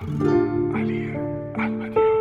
علی المدیانی.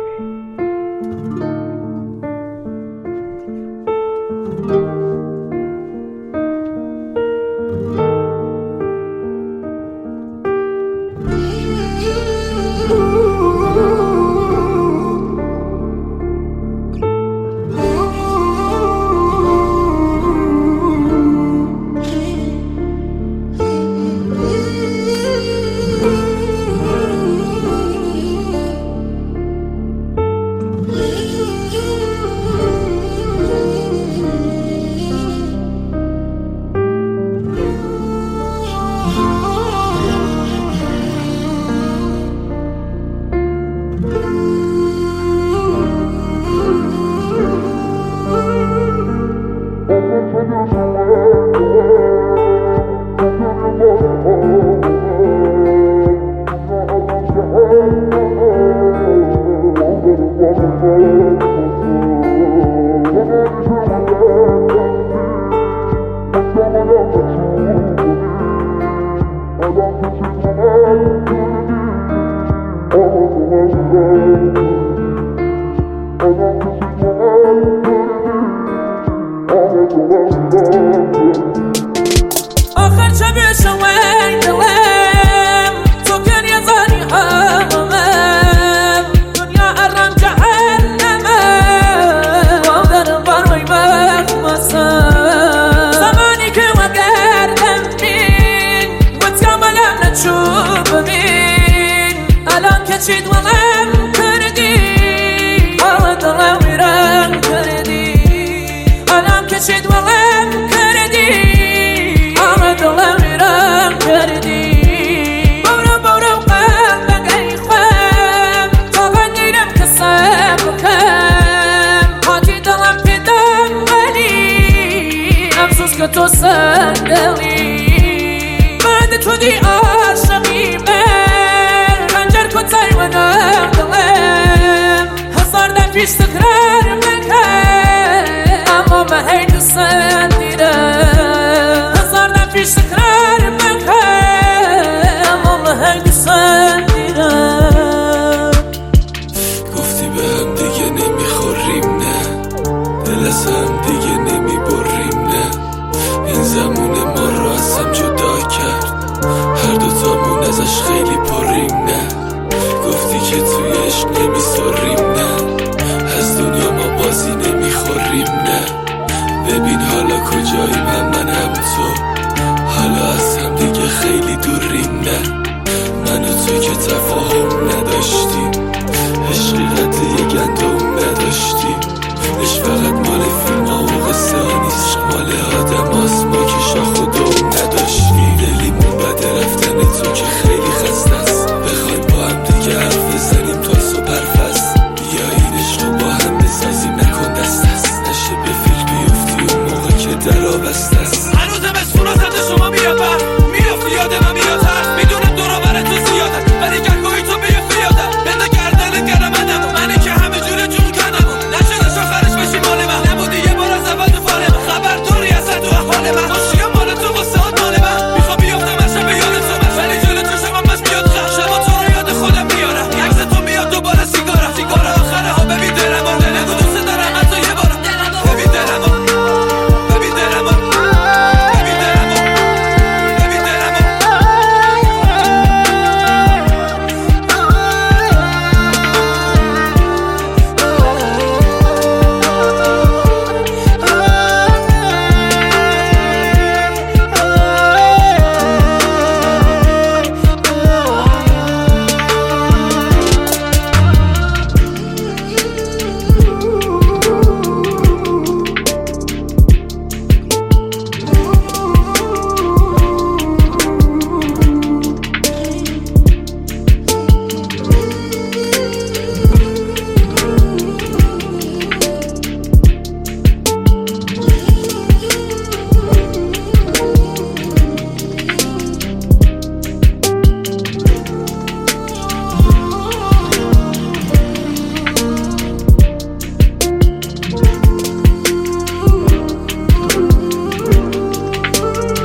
آخر چه بشه وین دلم تو کن یه زنی همم دنیا ارم جهنمه وادرم برای مخمسم زمانی که وگردم بین بطیم علم نچوب بین الان که چید ولم کردی آه دلم میرم کردی الان که چید ولم کردی دلم میرم کردی برو قلبك ای خوام تا بندیرم که صبر کم حاجی دلم پیدم ولی افسوس که تو صندلی بعد تو دی عاشقی من خنجر کتای منم دلم هزار دم پیش تکرار میکرد اما من هی دوست دیدم پیش تکرار میکنم اما هی دوست دیدم گفتی به هم دیگه نمیخوریم نه دل از هم دیگه نمیبریم نه این زمون ما رو از هم جدا کرد هر دوتامون ازش خیلی پریم نه گفتی که توی عشق نمیسریم نه از دنیا ما بازی نمیخوریم نه ببین حالا کجاییم هم تو حالا از هم دیگه خیلی دوریم نه من و تو که تفاهم نداشتیم عشقی قد یه گندم نداشتیم عشق فقط مال فیلم ها و قصه ها نیست عشق مال آدم هاست ما که شاخ و دم نداشتیم دلیمون بده رفتن تو که خیلی خسته است بخوایم با هم دیگه حرف بزنیم تا صبح پرفست بیا این عشق رو با هم بسازیم نکن دست است نشه به فیلم بیفتی اون موقع که درا بسته است شما میاد بر میافتی یاد من میاد هر میدونم دورا بره تو زیاده ولی گرگوی تو بیه فیاده بنده گردن گرمدم منی که همه جوره جون کنم نشدش آخرش بشی مال من نبودی یه بار از اول تو فال من خبر توری اصلا تو احوال من خوشیم مال تو واسه مال من میخوام بیافتم عشق به یاد تو من ولی جلو تو شما بس میاد خم شما تو رو یاد خودم میارم عکس تو میاد دوباره سیگارا آخره ها ببین درم نگو دوست دارم حتی یه بارم ببین درم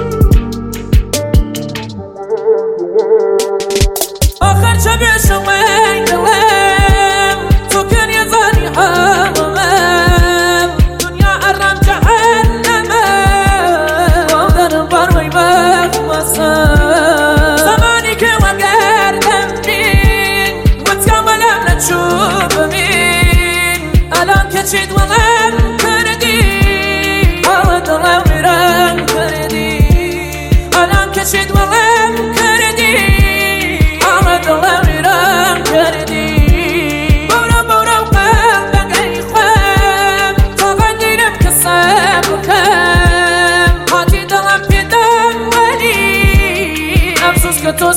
آخر چه بشه که تو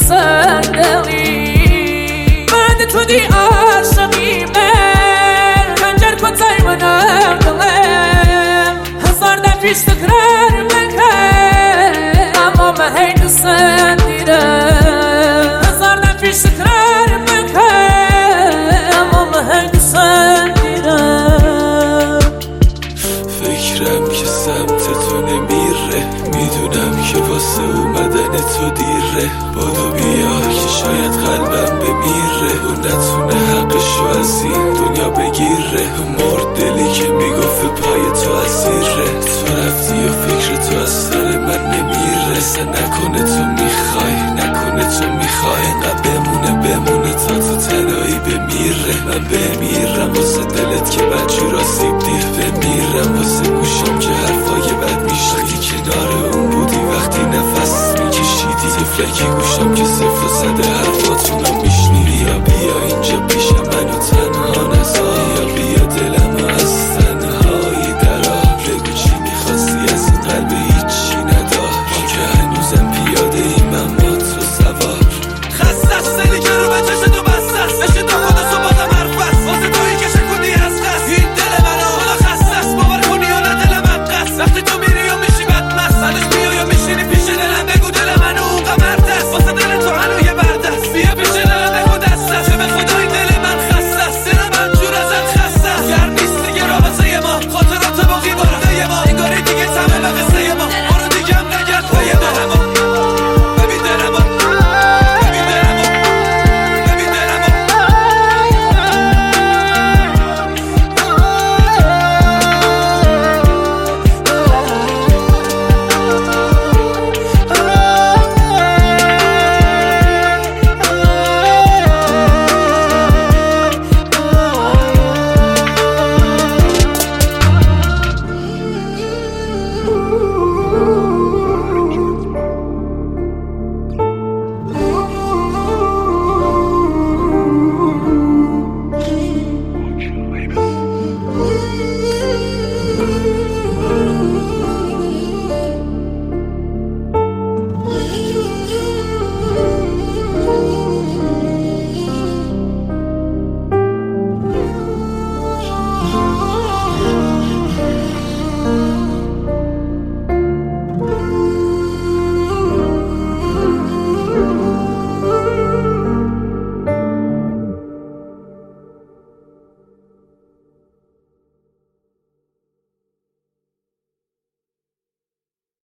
صندلی من تو دی عاشقیمه خنجر کتای منم دلم هزار پیش تکرار بکن اما من هی دوستم دیدم هزار پیش تکرار بکن اما من هی دوستم دیدم فکرم که سمت تو نمیره میدونم که واسه اومدن تو دیره بادو بیا که شاید قلبم بمیره و نتونه حقشو از این دنیا بگیره مرد دلی که میگفت پای تو اسیره تو رفتی و فکر تو از سر من نمیره سه نکنه تو میخوای نکنه تو میخوای انقدر بمونه تا تو تنهایی بمیره من بمیرم واسه دلت که بدجور آسیب دیر بمیرم واسه گوشم که حرفای بد میشنیدی کنار اون بودی وقتی نفس میکشیدی تفلکی گوشم که صفر و صد حرفاتونو میشنیدی یا بیا اینجا پیشم